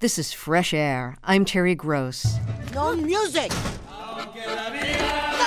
This is Fresh Air. I'm Terry Gross. No music! No music!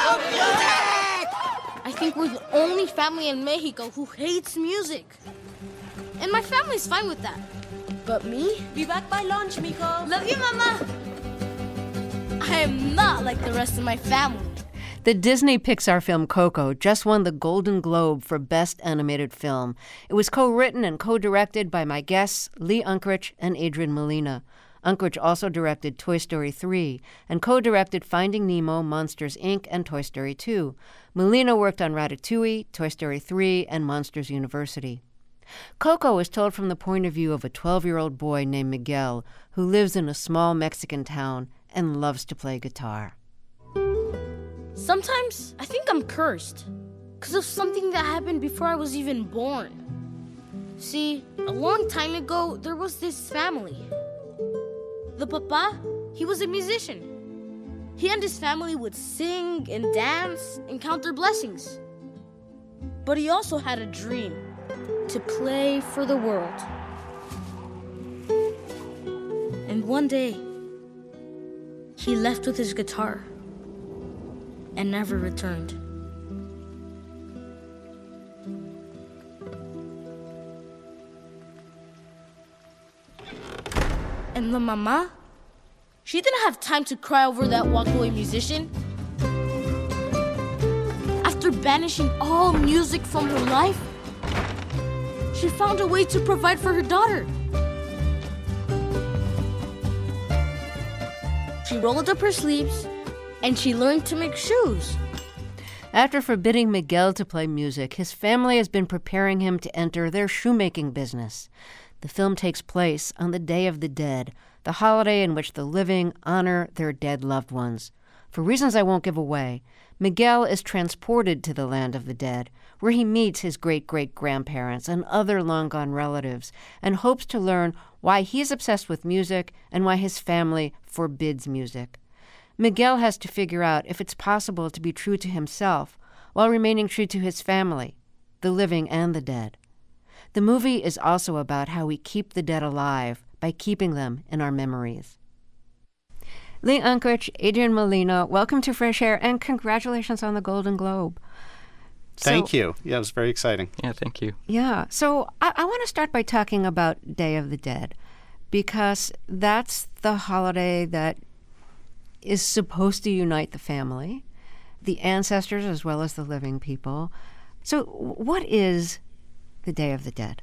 I think we're the only family in Mexico who hates music. And my family's fine with that. But me? Be back by lunch, mijo. Love you, Mama. I am not like the rest of my family. The Disney Pixar film Coco just won the Golden Globe for Best Animated Film. It was co-written and co-directed by my guests, Lee Unkrich and Adrian Molina. Unkrich also directed Toy Story 3 and co-directed Finding Nemo, Monsters, Inc., and Toy Story 2. Molina worked on Ratatouille, Toy Story 3, and Monsters University. Coco is told from the point of view of a 12-year-old boy named Miguel who lives in a small Mexican town and loves to play guitar. Sometimes I think I'm cursed because of something that happened before I was even born. See, a long time ago, there was this family. The papa, he was a musician. He and his family would sing and dance and count their blessings. But he also had a dream to play for the world. And one day, he left with his guitar and never returned. And the mama, she didn't have time to cry over that walkaway musician. After banishing all music from her life, she found a way to provide for her daughter. She rolled up her sleeves and she learned to make shoes. After forbidding Miguel to play music, his family has been preparing him to enter their shoemaking business. The film takes place on the Day of the Dead, the holiday in which the living honor their dead loved ones. For reasons I won't give away, Miguel is transported to the land of the dead, where he meets his great-great-grandparents and other long-gone relatives, and hopes to learn why he is obsessed with music and why his family forbids music. Miguel has to figure out if it's possible to be true to himself while remaining true to his family, the living and the dead. The movie is also about how we keep the dead alive by keeping them in our memories. Lee Unkrich, Adrian Molina, welcome to Fresh Air, and congratulations on the Golden Globe. Thank you. Yeah, it was very exciting. Yeah, thank you. Yeah. So I want to start by talking about Day of the Dead, because that's the holiday that is supposed to unite the family, the ancestors as well as the living people. So what is the Day of the Dead?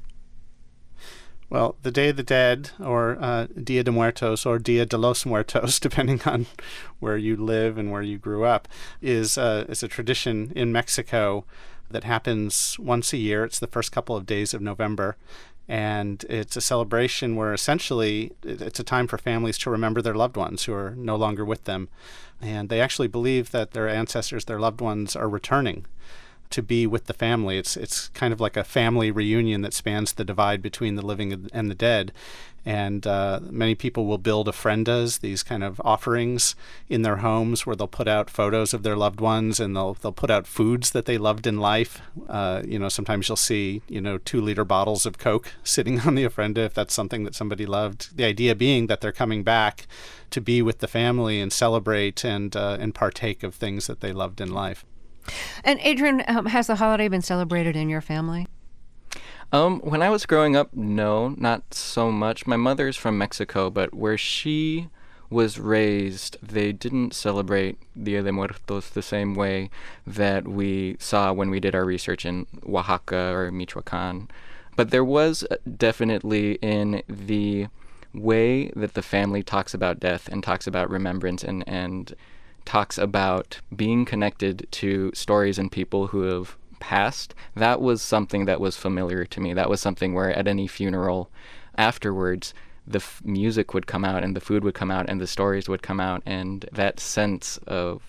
Well, the Day of the Dead, or Dia de Muertos, or Dia de los Muertos, depending on where you live and where you grew up, is a tradition in Mexico that happens once a year. It's the first couple of days of November, and it's a celebration where essentially it's a time for families to remember their loved ones who are no longer with them. And they actually believe that their ancestors, their loved ones, are returning to be with the family. It's kind of like a family reunion that spans the divide between the living and the dead. And many people will build ofrendas, these kind of offerings in their homes where they'll put out photos of their loved ones, and they'll put out foods that they loved in life. Sometimes you'll see 2-liter bottles of Coke sitting on the ofrenda if that's something that somebody loved. The idea being that they're coming back to be with the family and celebrate and partake of things that they loved in life. And Adrian, has the holiday been celebrated in your family? When I was growing up, no, not so much. My mother's from Mexico, but where she was raised, they didn't celebrate Dia de Muertos the same way that we saw when we did our research in Oaxaca or Michoacan. But there was definitely in the way that the family talks about death and talks about remembrance and talks about being connected to stories and people who have passed, that was something that was familiar to me. That was something where at any funeral afterwards, the music would come out and the food would come out and the stories would come out, and that sense of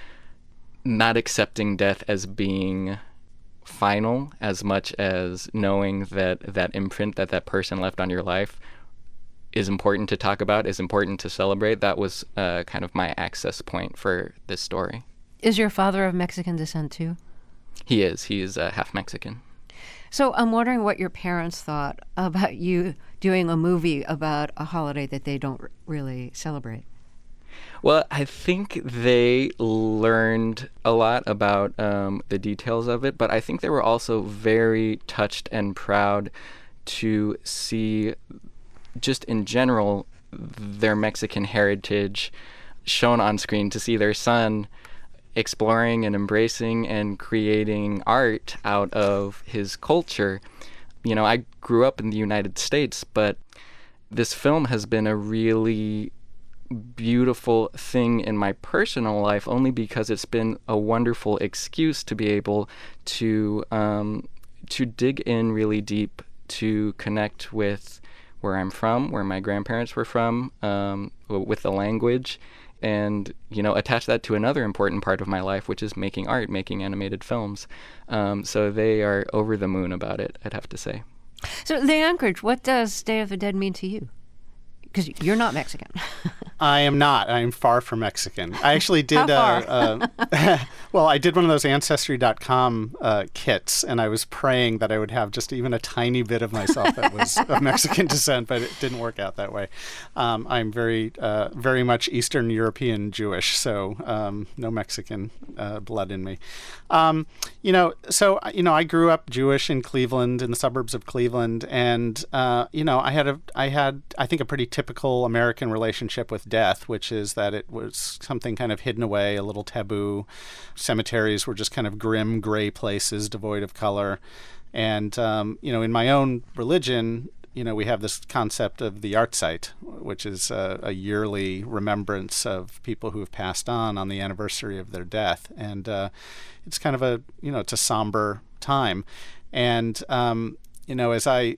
not accepting death as being final as much as knowing that that imprint that person left on your life is important to talk about, is important to celebrate. That was kind of my access point for this story. Is your father of Mexican descent too? He is. He is half Mexican. So I'm wondering what your parents thought about you doing a movie about a holiday that they don't really celebrate. Well, I think they learned a lot about the details of it, but I think they were also very touched and proud to see, just in general, their Mexican heritage shown on screen, to see their son exploring and embracing and creating art out of his culture. You know, I grew up in the United States, but this film has been a really beautiful thing in my personal life only because it's been a wonderful excuse to be able to dig in really deep, to connect with where I'm from, where my grandparents were from, with the language, and, you know, attach that to another important part of my life, which is making art, making animated films. So they are over the moon about it, I'd have to say. So, the Anchorage, what does Day of the Dead mean to you? Because you're not Mexican. I am not. I am far from Mexican. I actually did. How far? Well, I did one of those Ancestry.com kits, and I was praying that I would have just even a tiny bit of myself that was of Mexican descent, but it didn't work out that way. I'm very much Eastern European Jewish, so no Mexican blood in me. I grew up Jewish in Cleveland, in the suburbs of Cleveland, and I had I think a pretty typical American relationship with death, which is that it was something kind of hidden away, a little taboo. Cemeteries were just kind of grim, gray places devoid of color. And, in my own religion, we have this concept of the yahrzeit, which is a yearly remembrance of people who have passed on the anniversary of their death. And it's kind of it's a somber time. And, as I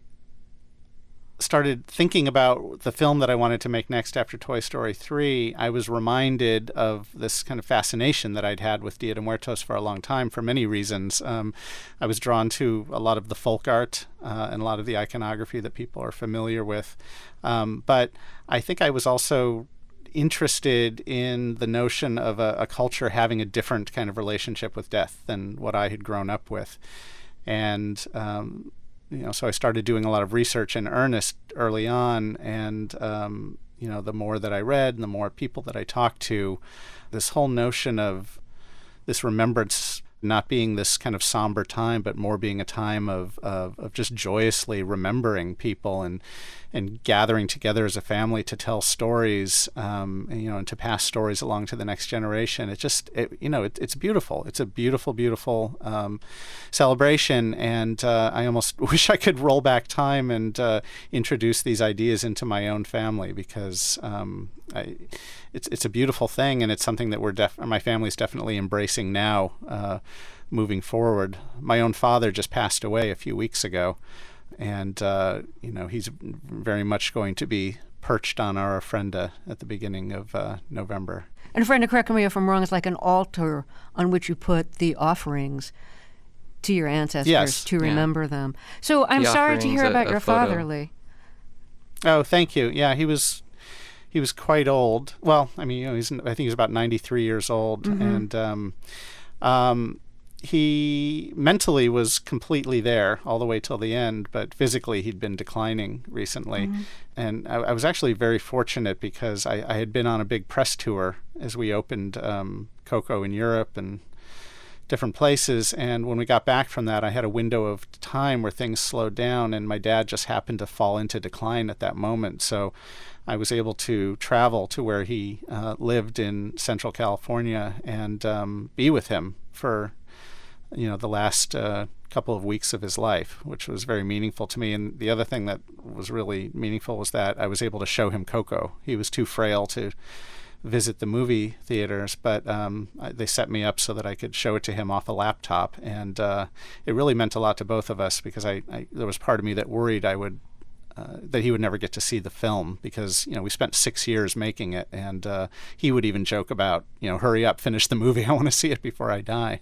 started thinking about the film that I wanted to make next after Toy Story 3, I was reminded of this kind of fascination that I'd had with Dia de Muertos for a long time for many reasons. I was drawn to a lot of the folk art and a lot of the iconography that people are familiar with. But I think I was also interested in the notion of a culture having a different kind of relationship with death than what I had grown up with. And so I started doing a lot of research in earnest early on, and the more that I read and the more people that I talked to, this whole notion of this remembrance not being this kind of somber time, but more being a time of just joyously remembering people and gathering together as a family to tell stories, and to pass stories along to the next generation. It's beautiful. It's a beautiful, beautiful celebration, and I almost wish I could roll back time and introduce these ideas into my own family, because it's a beautiful thing, and it's something that my family's definitely embracing now, moving forward. My own father just passed away a few weeks ago, and he's very much going to be perched on our ofrenda at the beginning of November. And ofrenda, correct me if I'm wrong, is like an altar on which you put the offerings to your ancestors to remember them. So I'm sorry to hear about your father, Lee. Oh, thank you. Yeah, he was quite old. Well, I mean, I think he's about 93 years old, mm-hmm. and he mentally was completely there all the way till the end, but physically he'd been declining recently. Mm-hmm. And I was actually very fortunate because I had been on a big press tour as we opened Coco in Europe and different places, and when we got back from that, I had a window of time where things slowed down, and my dad just happened to fall into decline at that moment. So I was able to travel to where he lived in Central California and be with him for the last couple of weeks of his life, which was very meaningful to me. And the other thing that was really meaningful was that I was able to show him Coco. He was too frail to visit the movie theaters, but they set me up so that I could show it to him off a laptop, and it really meant a lot to both of us, because there was part of me that worried that he would never get to see the film, because we spent 6 years making it, and he would even joke about hurry up, finish the movie, I want to see it before I die.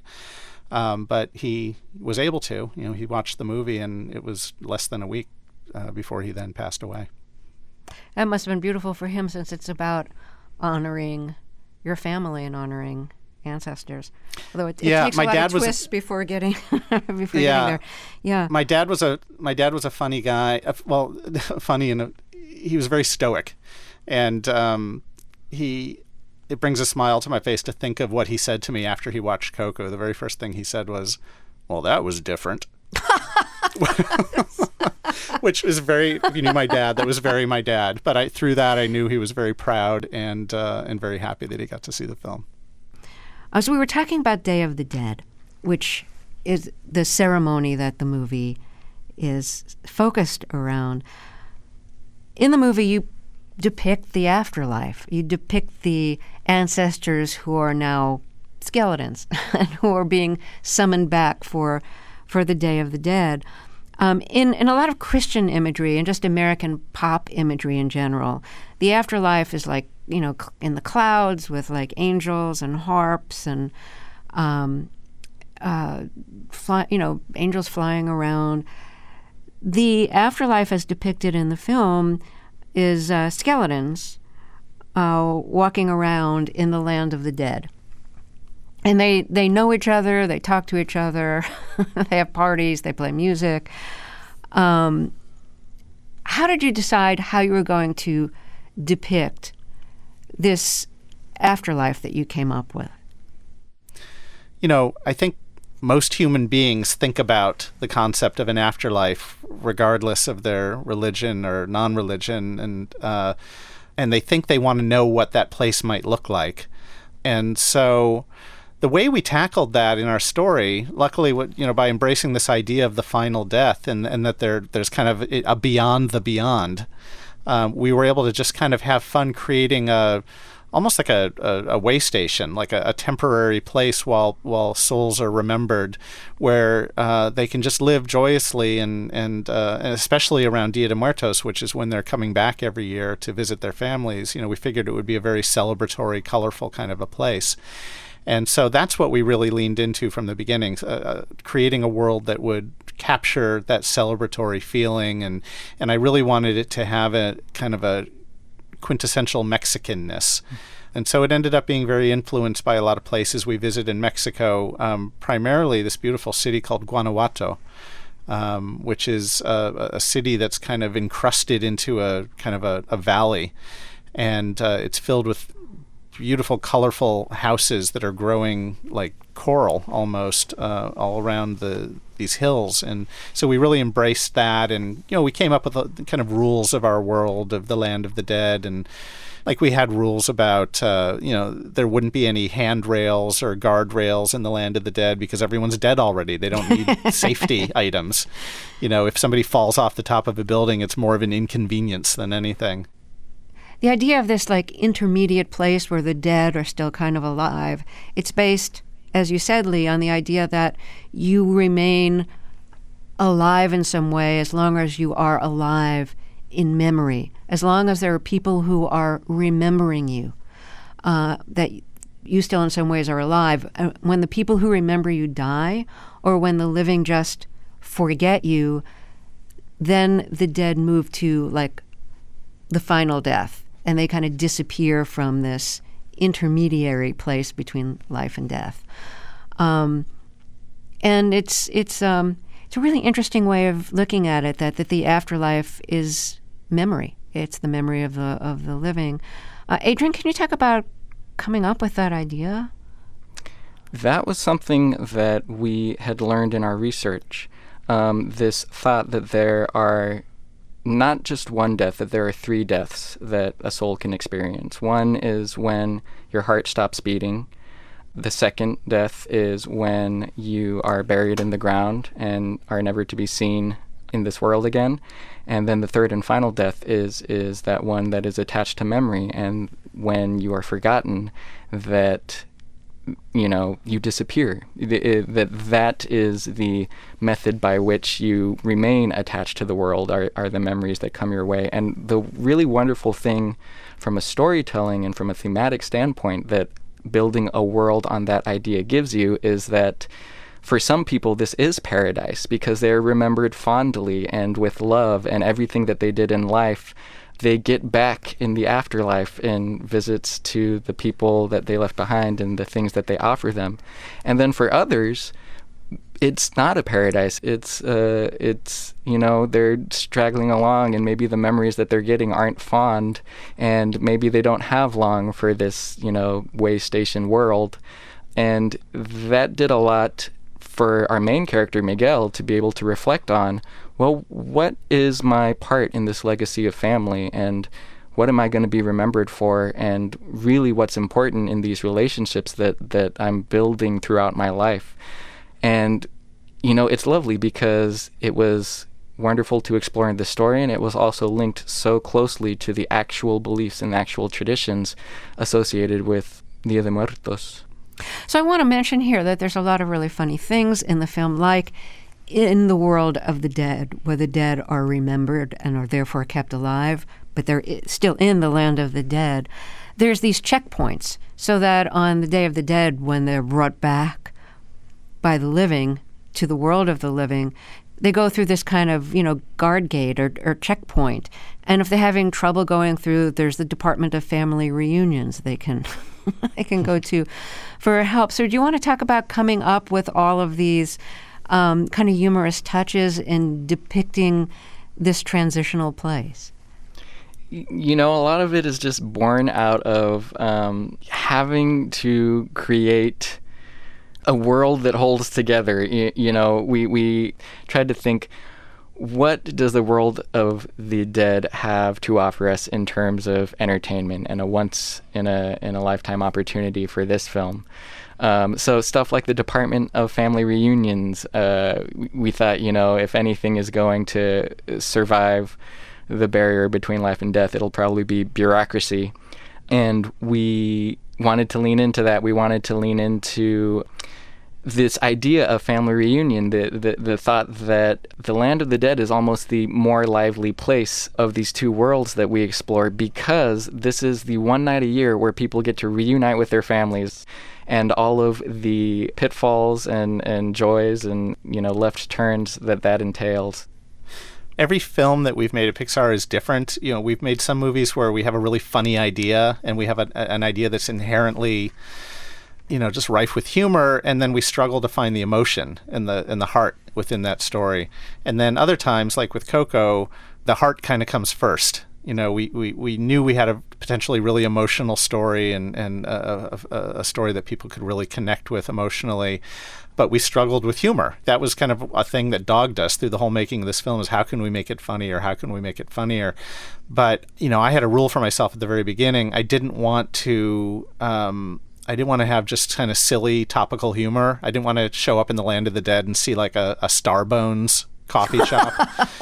But he was able to. He watched the movie, and it was less than a week before he then passed away. That must have been beautiful for him, since it's about honoring your family and honoring ancestors. Although it Yeah, takes my a lot dad of was a- twists before getting getting Yeah. there. Yeah. My dad was a funny guy. Well, funny, and he was very stoic, and it brings a smile to my face to think of what he said to me after he watched Coco. The very first thing he said was, "Well, that was different." Which is very, if you knew my dad, that was very my dad. But through that, I knew he was very proud and very happy that he got to see the film. So we were talking about Day of the Dead, which is the ceremony that the movie is focused around. In the movie, you depict the afterlife. You depict the ancestors who are now skeletons and who are being summoned back for the Day of the Dead. In a lot of Christian imagery and just American pop imagery in general, the afterlife is like, in the clouds with like angels and harps and, angels flying around. The afterlife as depicted in the film is skeletons walking around in the land of the dead. And they know each other, they talk to each other, they have parties, they play music. How did you decide how you were going to depict this afterlife that you came up with? I think most human beings think about the concept of an afterlife regardless of their religion or non-religion, and they think they want to know what that place might look like. And so the way we tackled that in our story, luckily, by embracing this idea of the final death and that there's kind of a beyond the beyond, we were able to just kind of have fun creating almost like a way station, like a temporary place while souls are remembered, where they can just live joyously and especially around Dia de Muertos, which is when they're coming back every year to visit their families. We figured it would be a very celebratory, colorful kind of a place. And so that's what we really leaned into from the beginning, creating a world that would capture that celebratory feeling. And I really wanted it to have a kind of a quintessential Mexicanness. And so it ended up being very influenced by a lot of places we visit in Mexico, primarily this beautiful city called Guanajuato, which is a city that's kind of encrusted into a kind of a valley. And it's filled with beautiful, colorful houses that are growing like coral almost all around these hills. And so we really embraced that. And, we came up with the kind of rules of our world, of the land of the dead. And like we had rules about, there wouldn't be any handrails or guardrails in the land of the dead because everyone's dead already. They don't need safety items. If somebody falls off the top of a building, it's more of an inconvenience than anything. The idea of this like intermediate place where the dead are still kind of alive, it's based, as you said, Lee, on the idea that you remain alive in some way as long as you are alive in memory, as long as there are people who are remembering you, that you still in some ways are alive. When the people who remember you die, or when the living just forget you, then the dead move to like the final death. And they kind of disappear from this intermediary place between life and death, and it's a really interesting way of looking at it. That the afterlife is memory. It's the memory of the living. Adrian, can you talk about coming up with that idea? That was something that we had learned in our research. This thought that there are not just one death, that there are 3 deaths that a soul can experience. One is when your heart stops beating. The second death is when you are buried in the ground and are never to be seen in this world again. And then the third and final death is that one that is attached to memory, and when you are forgotten, that you disappear. That is the method by which you remain attached to the world, are the memories that come your way. And the really wonderful thing from a storytelling and from a thematic standpoint that building a world on that idea gives you is that for some people this is paradise because they're remembered fondly and with love, and everything that they did in life they get back in the afterlife in visits to the people that they left behind and the things that they offer them. And then for others, it's not a paradise. It's they're straggling along, and maybe the memories that they're getting aren't fond, and maybe they don't have long for this, way station world. And that did a lot for our main character, Miguel, to be able to reflect on, well, what is my part in this legacy of family, and what am I going to be remembered for, and really what's important in these relationships that I'm building throughout my life. And, it's lovely because it was wonderful to explore in the story, and it was also linked so closely to the actual beliefs and actual traditions associated with Dia de Muertos. So I want to mention here that there's a lot of really funny things in the film, like in the world of the dead, where the dead are remembered and are therefore kept alive, but they're still in the land of the dead. There's these checkpoints so that on the Day of the Dead, when they're brought back by the living to the world of the living, they go through this kind of, guard gate or checkpoint. And if they're having trouble going through, there's the Department of Family Reunions they can they can go to for help. So do you want to talk about coming up with all of these kind of humorous touches in depicting this transitional place? A lot of it is just born out of having to create a world that holds together. We tried to think, what does the world of the dead have to offer us in terms of entertainment and a once in a lifetime opportunity for this film? So stuff like the Department of Family Reunions, we thought, if anything is going to survive the barrier between life and death, it'll probably be bureaucracy. And we wanted to lean into that. We wanted to lean into this idea of family reunion, the thought that the land of the dead is almost the more lively place of these two worlds that we explore, because this is the one night a year where people get to reunite with their families, and all of the pitfalls and joys and left turns that entails. Every film that we've made at Pixar is different. We've made some movies where we have a really funny idea, and we have an idea that's inherently just rife with humor, and then we struggle to find the emotion and the heart within that story. And then other times, like with Coco, the heart kind of comes first. We knew we had a potentially really emotional story and a story that people could really connect with emotionally, but we struggled with humor. That was kind of a thing that dogged us through the whole making of this film, is how can we make it funnier? How can we make it funnier? But, I had a rule for myself at the very beginning. I didn't want to have just kind of silly topical humor. I didn't want to show up in the Land of the Dead and see like a Starbones coffee shop.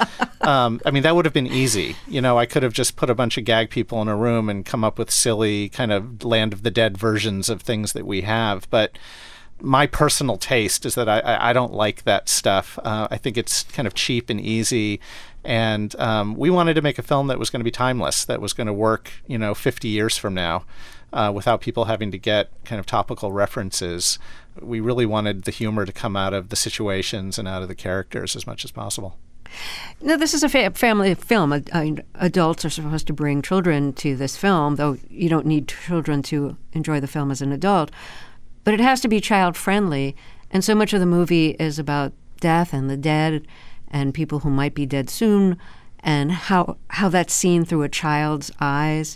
That would have been easy. I could have just put a bunch of gag people in a room and come up with silly kind of Land of the Dead versions of things that we have. But my personal taste is that I don't like that stuff. I think it's kind of cheap and easy. And we wanted to make a film that was going to be timeless, that was going to work, 50 years from now. Without people having to get kind of topical references. We really wanted the humor to come out of the situations and out of the characters as much as possible. Now, this is a family film. Adults are supposed to bring children to this film, though you don't need children to enjoy the film as an adult. But it has to be child-friendly, and so much of the movie is about death and the dead and people who might be dead soon, and how that's seen through a child's eyes.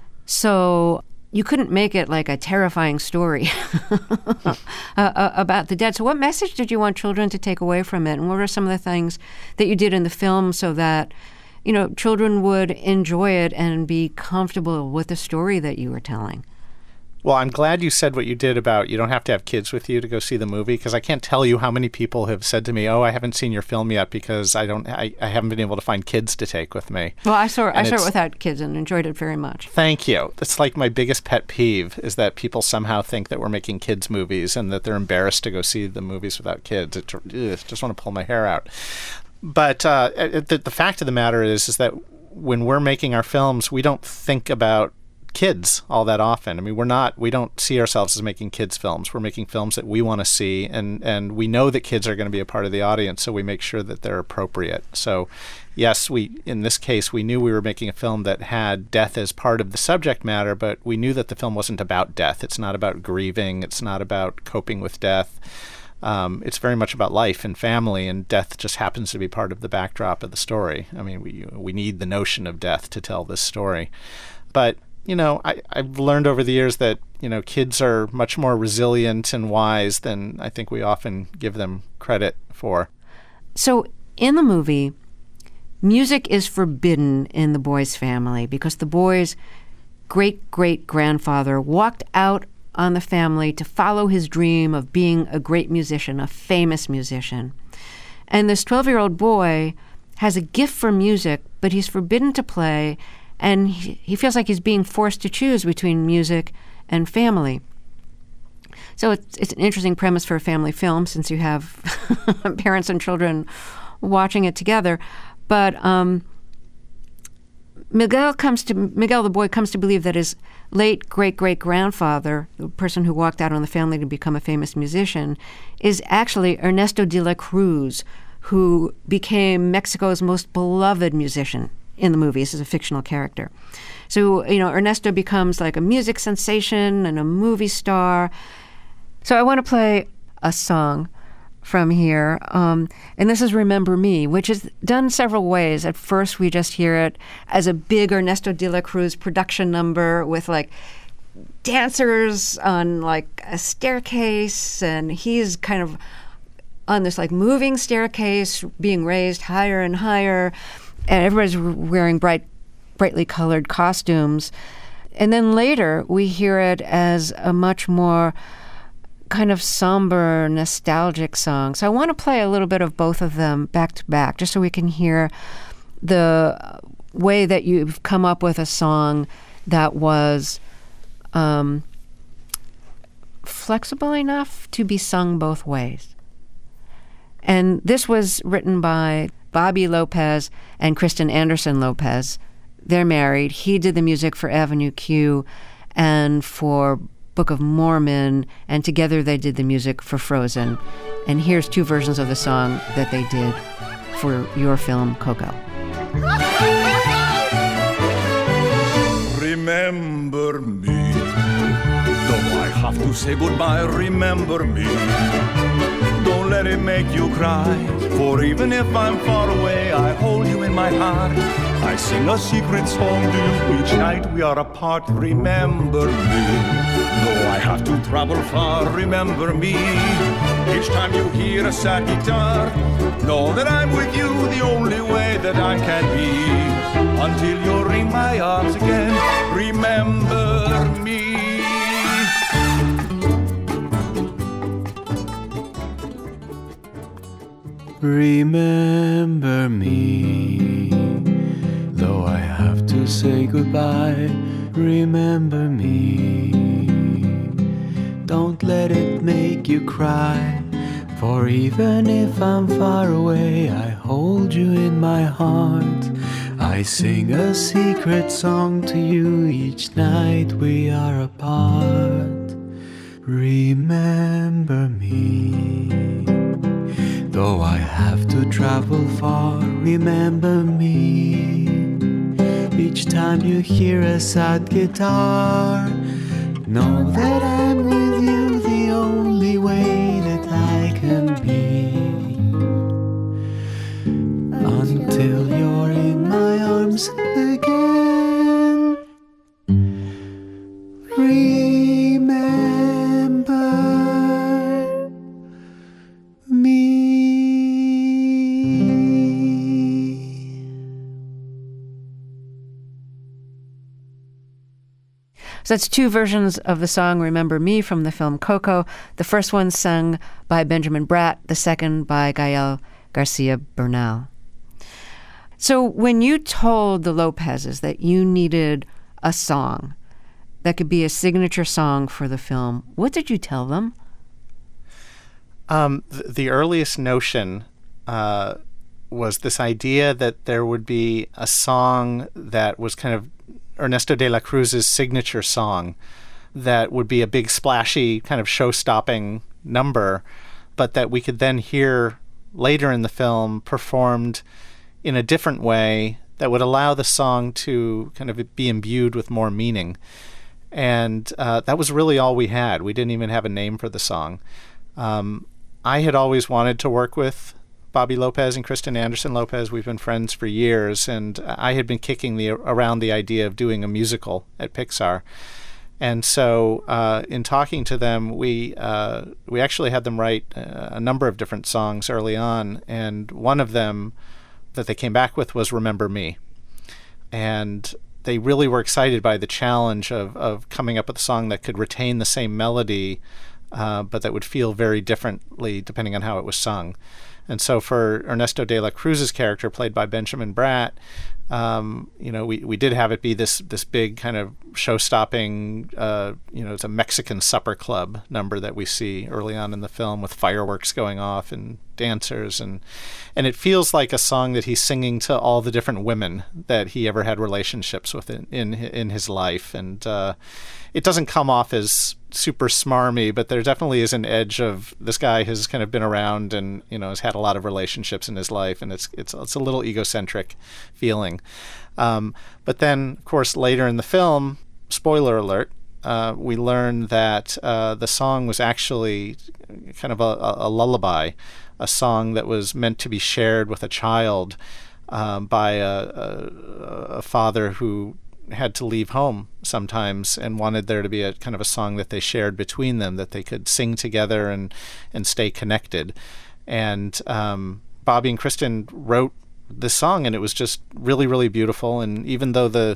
So you couldn't make it like a terrifying story about the dead. So what message did you want children to take away from it? And what are some of the things that you did in the film so that, children would enjoy it and be comfortable with the story that you were telling? Well, I'm glad you said what you did about you don't have to have kids with you to go see the movie, because I can't tell you how many people have said to me, "Oh, I haven't seen your film yet because I haven't been able to find kids to take with me." Well, I saw it without kids and enjoyed it very much. Thank you. That's like my biggest pet peeve, is that people somehow think that we're making kids movies and that they're embarrassed to go see the movies without kids. Just want to pull my hair out. But the fact of the matter is that when we're making our films, we don't think about kids all that often. I mean, we don't see ourselves as making kids films. We're making films that we want to see, and we know that kids are going to be a part of the audience, so we make sure that they're appropriate. So yes, in this case, we knew we were making a film that had death as part of the subject matter, but we knew that the film wasn't about death. It's not about grieving. It's not about coping with death. It's very much about life and family, and death just happens to be part of the backdrop of the story. I mean, we need the notion of death to tell this story. But, I've learned over the years that, kids are much more resilient and wise than I think we often give them credit for. So in the movie, music is forbidden in the boy's family because the boy's great-great-grandfather walked out on the family to follow his dream of being a great musician, a famous musician. And this 12-year-old boy has a gift for music, but he's forbidden to play, and he feels like he's being forced to choose between music and family. So it's an interesting premise for a family film since you have parents and children watching it together. But Miguel the boy comes to believe that his late great-great-grandfather, the person who walked out on the family to become a famous musician, is actually Ernesto de la Cruz, who became Mexico's most beloved musician in the movie. This is a fictional character. So, Ernesto becomes like a music sensation and a movie star. So I want to play a song from here, and this is Remember Me, which is done several ways. At first, we just hear it as a big Ernesto de la Cruz production number with like dancers on like a staircase, and he's kind of on this like moving staircase being raised higher and higher, and everybody's wearing brightly colored costumes. And then later, we hear it as a much more kind of somber, nostalgic song. So I want to play a little bit of both of them back to back, just so we can hear the way that you've come up with a song that was flexible enough to be sung both ways. And this was written by Bobby Lopez and Kristen Anderson Lopez. They're married. He did the music for Avenue Q and for Book of Mormon, and together they did the music for Frozen. And here's two versions of the song that they did for your film, Coco. Remember me, though I have to say goodbye, remember me. Don't let it make you cry, for even if I'm far away, I hold you in my heart. I sing a secret song to you each night we are apart. Remember me, though I have to travel far, remember me. Each time you hear a sad guitar, know that I'm with you the only way that I can be. Until you ring my arms again, remember me. Remember me, though I have to say goodbye. Remember me, don't let it make you cry, for even if I'm far away, I hold you in my heart. I sing a secret song to you each night we are apart. Remember me, though I have to travel far, remember me. Each time you hear a sad guitar, know that I'm with you the only way that I can be. Until you're in my arms again. Remember me. So that's two versions of the song Remember Me from the film Coco. The first one sung by Benjamin Bratt, the second by Gael Garcia Bernal. So when you told the Lopezes that you needed a song that could be a signature song for the film, what did you tell them? The earliest notion was this idea that there would be a song that was kind of Ernesto de la Cruz's signature song that would be a big splashy kind of show-stopping number, but that we could then hear later in the film performed in a different way that would allow the song to kind of be imbued with more meaning. And that was really all we had. We didn't even have a name for the song. I had always wanted to work with Bobby Lopez and Kristen Anderson Lopez. We've been friends for years, and I had been kicking around the idea of doing a musical at Pixar. And so in talking to them, we actually had them write a number of different songs early on, and one of them that they came back with was Remember Me. And they really were excited by the challenge of coming up with a song that could retain the same melody, but that would feel very differently depending on how it was sung. And so for Ernesto de la Cruz's character, played by Benjamin Bratt, we did have it be this big kind of show-stopping, it's a Mexican supper club number that we see early on in the film with fireworks going off and dancers, and it feels like a song that he's singing to all the different women that he ever had relationships with in his life, and it doesn't come off as super smarmy, but there definitely is an edge of this guy has kind of been around and has had a lot of relationships in his life, and it's a little egocentric feeling. But then, of course, later in the film, spoiler alert, we learn that the song was actually kind of a lullaby, a song that was meant to be shared with a child by a father who had to leave home sometimes and wanted there to be a kind of a song that they shared between them, that they could sing together and stay connected. And Bobby and Kristen wrote this song, and it was just really, really beautiful. And even though the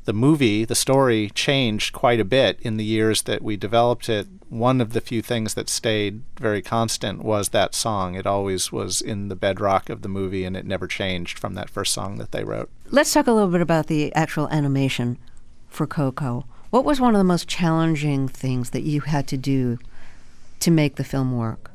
story changed quite a bit in the years that we developed it, one of the few things that stayed very constant was that song. It always was in the bedrock of the movie, and it never changed from that first song that they wrote. Let's talk a little bit about the actual animation for Coco. What was one of the most challenging things that you had to do to make the film work?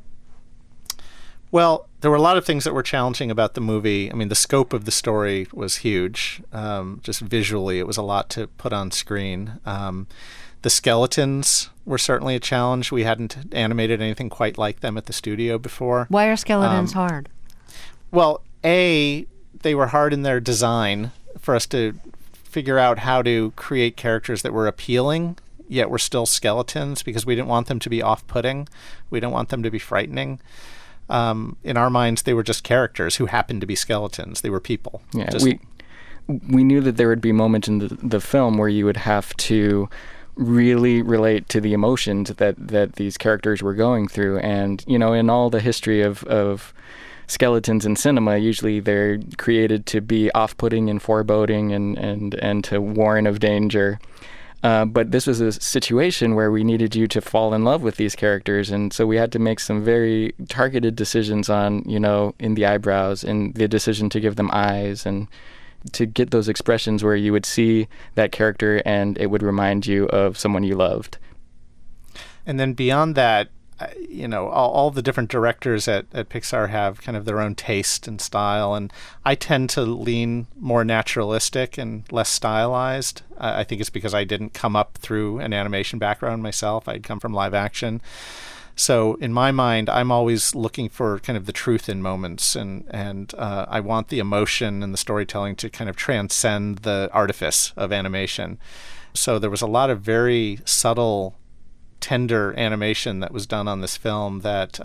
Well, there were a lot of things that were challenging about the movie. I mean, the scope of the story was huge. Just visually, it was a lot to put on screen. The skeletons were certainly a challenge. We hadn't animated anything quite like them at the studio before. Why are skeletons hard? Well, they were hard in their design for us to figure out how to create characters that were appealing, yet were still skeletons, because we didn't want them to be off-putting. We didn't want them to be frightening. In our minds, they were just characters who happened to be skeletons. They were people. Yeah, we knew that there would be moments in the film where you would have to really relate to the emotions that these characters were going through. And, in all the history of skeletons in cinema, usually they're created to be off-putting and foreboding and to warn of danger. But this was a situation where we needed you to fall in love with these characters, and so we had to make some very targeted decisions on, in the eyebrows and the decision to give them eyes and to get those expressions where you would see that character and it would remind you of someone you loved. And then beyond that, all the different directors at Pixar have kind of their own taste and style, and I tend to lean more naturalistic and less stylized. I think it's because I didn't come up through an animation background myself. I'd come from live action. So in my mind, I'm always looking for kind of the truth in moments, and I want the emotion and the storytelling to kind of transcend the artifice of animation. So there was a lot of very subtle, tender animation that was done on this film that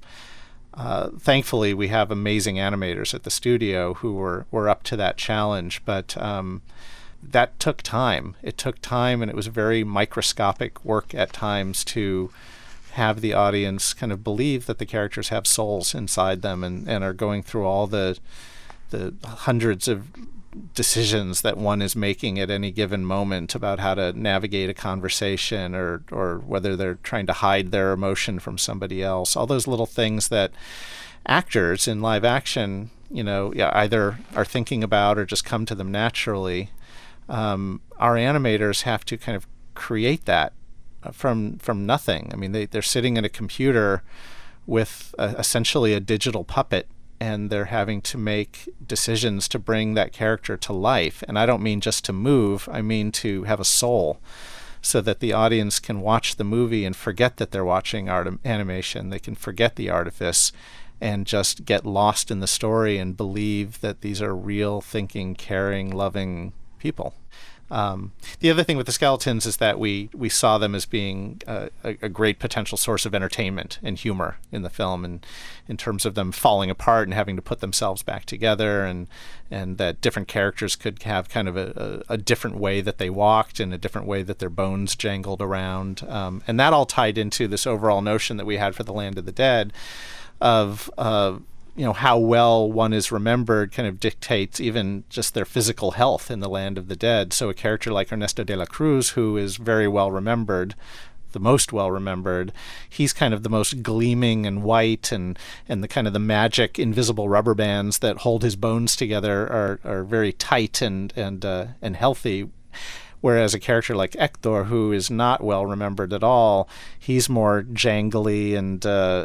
thankfully we have amazing animators at the studio who were up to that challenge, but that took time. It took time, and it was very microscopic work at times to have the audience kind of believe that the characters have souls inside them and are going through all the hundreds of decisions that one is making at any given moment about how to navigate a conversation or whether they're trying to hide their emotion from somebody else. All those little things that actors in live action, either are thinking about or just come to them naturally. Our animators have to kind of create that from nothing. I mean, they're sitting in a computer with essentially a digital puppet and they're having to make decisions to bring that character to life. And I don't mean just to move, I mean to have a soul, so that the audience can watch the movie and forget that they're watching animation. They can forget the artifice and just get lost in the story and believe that these are real, thinking, caring, loving people. The other thing with the skeletons is that we saw them as being a great potential source of entertainment and humor in the film, and in terms of them falling apart and having to put themselves back together, and that different characters could have kind of a different way that they walked and a different way that their bones jangled around. And that all tied into this overall notion that we had for The Land of the Dead of how well one is remembered kind of dictates even just their physical health in the Land of the Dead. So a character like Ernesto de la Cruz, who is very well remembered, the most well remembered, he's kind of the most gleaming and white, and the kind of the magic invisible rubber bands that hold his bones together are very tight and healthy. Whereas a character like Hector, who is not well remembered at all, he's more jangly and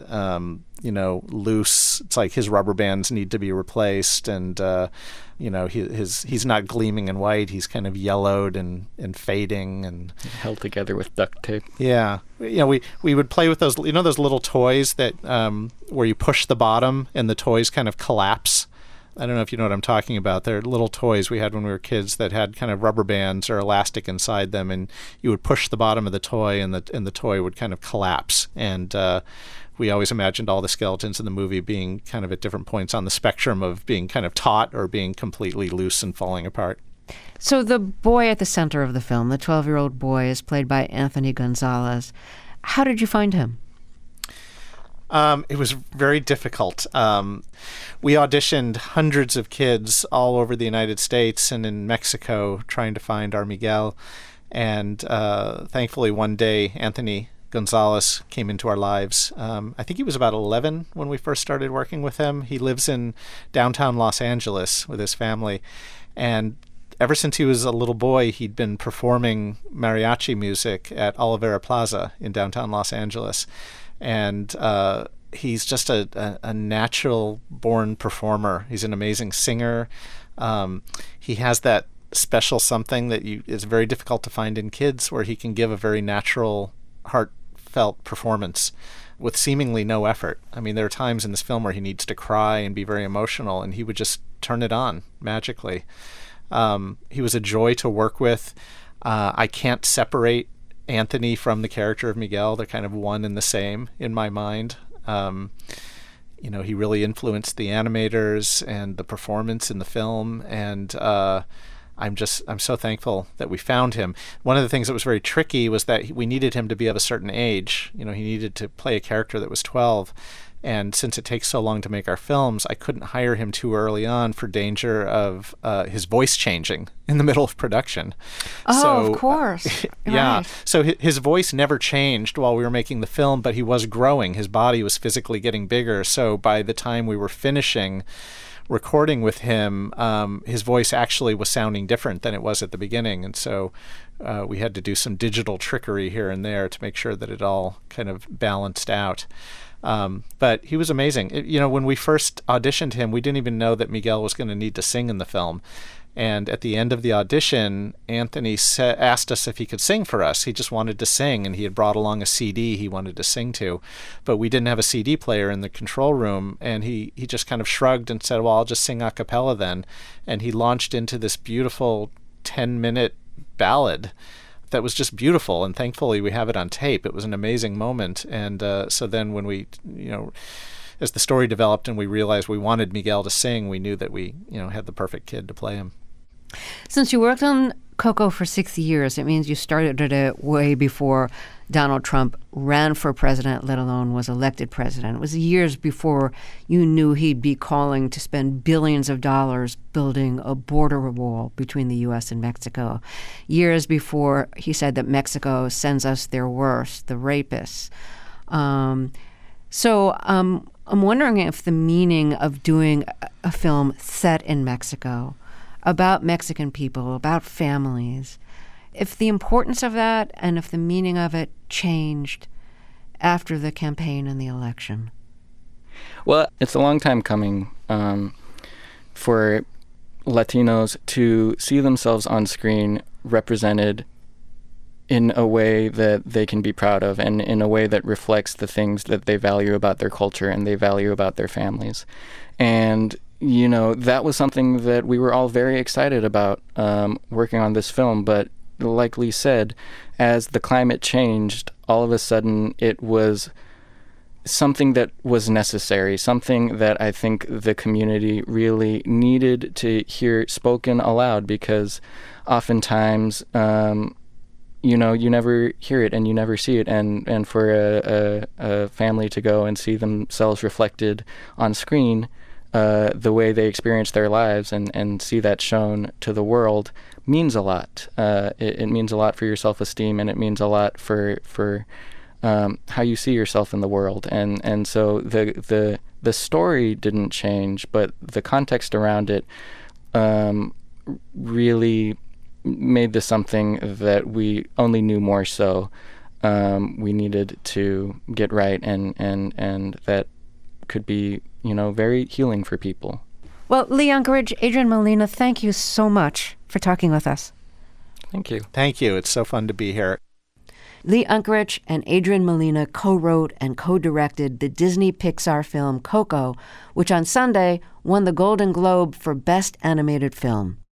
loose. It's like his rubber bands need to be replaced, and he's not gleaming and white. He's kind of yellowed and fading and held together with duct tape. Yeah, we would play with those. Those little toys that where you push the bottom and the toys kind of collapse. I don't know if you know what I'm talking about. They're little toys we had when we were kids that had kind of rubber bands or elastic inside them, and you would push the bottom of the toy, and the toy would kind of collapse. And we always imagined all the skeletons in the movie being kind of at different points on the spectrum of being kind of taut or being completely loose and falling apart. So the boy at the center of the film, the 12-year-old boy, is played by Anthony Gonzalez. How did you find him? It was very difficult. We auditioned hundreds of kids all over the United States and in Mexico trying to find our Miguel. And thankfully one day Anthony Gonzalez came into our lives. I think he was about 11 when we first started working with him. He lives in downtown Los Angeles with his family. And ever since he was a little boy, he'd been performing mariachi music at Olivera Plaza in downtown Los Angeles. And he's just a natural-born performer. He's an amazing singer. He has that special something that is very difficult to find in kids, where he can give a very natural, heartfelt performance with seemingly no effort. I mean, there are times in this film where he needs to cry and be very emotional, and he would just turn it on magically. He was a joy to work with. I can't separate Anthony from the character of Miguel. They're kind of one and the same in my mind. He really influenced the animators and the performance in the film, and I'm so thankful that we found him. One of the things that was very tricky was that we needed him to be of a certain age. He needed to play a character that was 12. And since it takes so long to make our films, I couldn't hire him too early on for danger of his voice changing in the middle of production. Of course. Yeah. Right. So his voice never changed while we were making the film, but he was growing. His body was physically getting bigger. So by the time we were finishing recording with him, his voice actually was sounding different than it was at the beginning. And so we had to do some digital trickery here and there to make sure that it all kind of balanced out. But he was amazing. When we first auditioned him, we didn't even know that Miguel was going to need to sing in the film. And at the end of the audition, Anthony asked us if he could sing for us. He just wanted to sing, and he had brought along a CD he wanted to sing to. But we didn't have a CD player in the control room, and he just kind of shrugged and said, well, I'll just sing a cappella then. And he launched into this beautiful 10-minute ballad that was just beautiful, and thankfully we have it on tape. It was an amazing moment. And so then when we, as the story developed and we realized we wanted Miguel to sing, we knew that we, had the perfect kid to play him. Since you worked on Coco for 6 years, it means you started it way before Donald Trump ran for president, let alone was elected president. It was years before you knew he'd be calling to spend billions of dollars building a border wall between the U.S. and Mexico. Years before he said that Mexico sends us their worst, the rapists. So I'm wondering if the meaning of doing a film set in Mexico, about Mexican people, about families, if the importance of that and if the meaning of it changed after the campaign and the election. Well, it's a long time coming. for Latinos to see themselves on screen represented in a way that they can be proud of, and in a way that reflects the things that they value about their culture and they value about their families. And, you know, that was something that we were all very excited about working on this film. But like Lee said, as the climate changed, all of a sudden it was something that was necessary, something that I think the community really needed to hear spoken aloud, because oftentimes, you know, you never hear it and you never see it. And for a family to go and see themselves reflected on screen, the way they experience their lives and see that shown to the world means a lot. It means a lot for your self-esteem, and it means a lot for how you see yourself in the world. And so the story didn't change, but the context around it really made this something that we only knew more so we needed to get right, and that could be, you know, very healing for people. Well, Lee Unkerich, Adrian Molina, thank you so much for talking with us. Thank you. Thank you. It's so fun to be here. Lee Unkerich and Adrian Molina co-wrote and co-directed the Disney Pixar film Coco, which on Sunday won the Golden Globe for Best Animated Film.